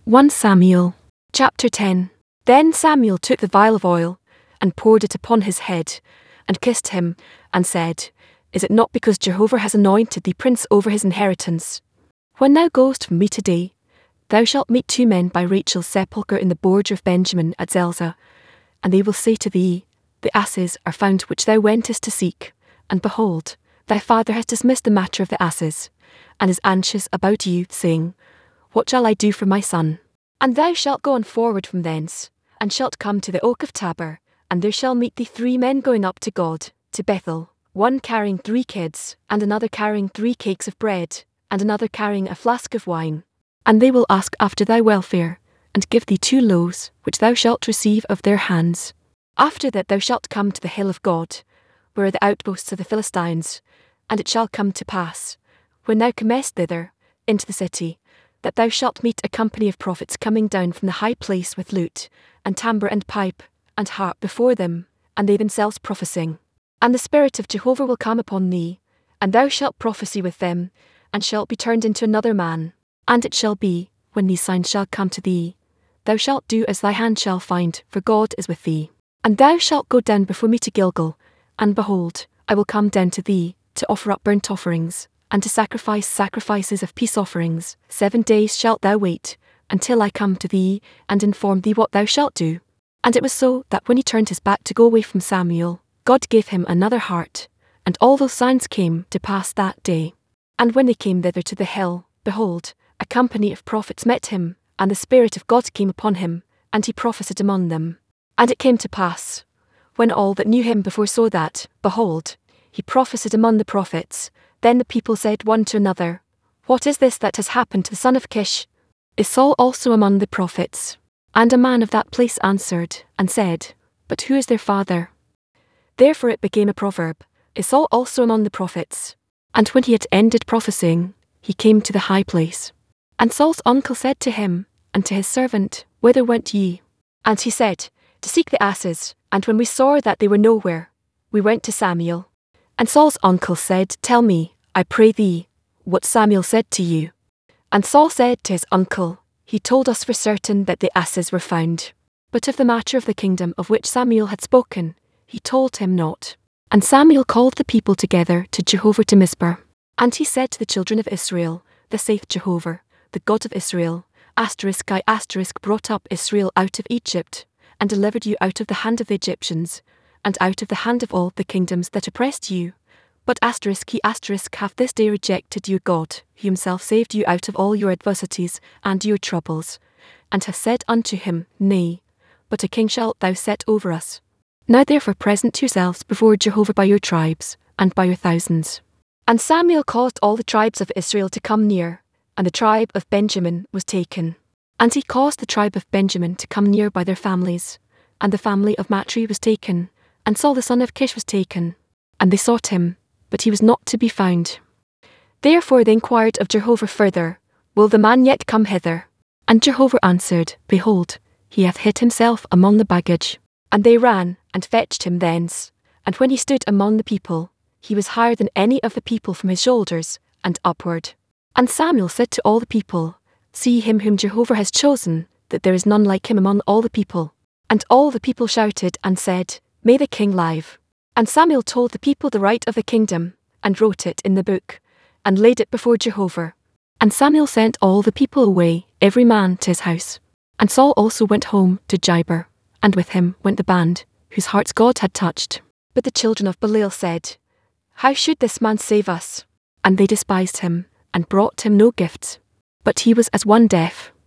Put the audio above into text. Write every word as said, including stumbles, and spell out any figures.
First Samuel, chapter ten. Then Samuel took the vial of oil, and poured it upon his head, and kissed him, and said, Is it not because Jehovah has anointed thee prince over his inheritance? When thou goest from me today, thou shalt meet two men by Rachel's sepulchre in the border of Benjamin at Zelzah, and they will say to thee, The asses are found which thou wentest to seek, and behold, thy father has dismissed the matter of the asses, and is anxious about you, saying, What shall I do for my son? And thou shalt go on forward from thence, and shalt come to the oak of Tabor, and there shall meet thee three men going up to God, to Bethel, one carrying three kids, and another carrying three cakes of bread, and another carrying a flask of wine. And they will ask after thy welfare, and give thee two loaves, which thou shalt receive of their hands. After that thou shalt come to the hill of God, where are the outposts of the Philistines, and it shall come to pass, when thou comest thither, into the city, that thou shalt meet a company of prophets coming down from the high place with lute, and tambour and pipe, and harp before them, and they themselves prophesying. And the Spirit of Jehovah will come upon thee, and thou shalt prophesy with them, and shalt be turned into another man. And it shall be, when these signs shall come to thee, thou shalt do as thy hand shall find, for God is with thee. And thou shalt go down before me to Gilgal, and behold, I will come down to thee, to offer up burnt offerings, and to sacrifice sacrifices of peace offerings. Seven days shalt thou wait, until I come to thee, and inform thee what thou shalt do. And it was so, that when he turned his back to go away from Samuel, God gave him another heart, and all those signs came to pass that day. And when they came thither to the hill, behold, a company of prophets met him, and the Spirit of God came upon him, and he prophesied among them. And it came to pass, when all that knew him before saw that, behold, he prophesied among the prophets, then the people said one to another, What is this that has happened to the son of Kish? Is Saul also among the prophets? And a man of that place answered, and said, But who is their father? Therefore it became a proverb, Is Saul also among the prophets? And when he had ended prophesying, he came to the high place. And Saul's uncle said to him, and to his servant, Whither went ye? And he said, To seek the asses, and when we saw that they were nowhere, we went to Samuel. And Saul's uncle said, Tell me, I pray thee, what Samuel said to you. And Saul said to his uncle, He told us for certain that the asses were found. But of the matter of the kingdom of which Samuel had spoken, he told him not. And Samuel called the people together to Jehovah to Mizpah. And he said to the children of Israel, Thus saith Jehovah, the God of Israel, asterisk I asterisk brought up Israel out of Egypt, and delivered you out of the hand of the Egyptians, and out of the hand of all the kingdoms that oppressed you. But asterisk he asterisk hath this day rejected your God, who himself saved you out of all your adversities and your troubles, and hath said unto him, Nay, but a king shalt thou set over us. Now therefore present yourselves before Jehovah by your tribes, and by your thousands. And Samuel caused all the tribes of Israel to come near, and the tribe of Benjamin was taken. And he caused the tribe of Benjamin to come near by their families, and the family of Matri was taken, and Saul the son of Kish was taken. And they sought him, but he was not to be found. Therefore they inquired of Jehovah further, Will the man yet come hither? And Jehovah answered, Behold, he hath hid himself among the baggage. And they ran, and fetched him thence. And when he stood among the people, he was higher than any of the people from his shoulders, and upward. And Samuel said to all the people, See him whom Jehovah has chosen, that there is none like him among all the people. And all the people shouted and said, May the king live. And Samuel told the people the right of the kingdom, and wrote it in the book, and laid it before Jehovah. And Samuel sent all the people away, every man to his house. And Saul also went home to Gibber, and with him went the band, whose hearts God had touched. But the children of Belial said, How should this man save us? And they despised him, and brought him no gifts. But he was as one deaf.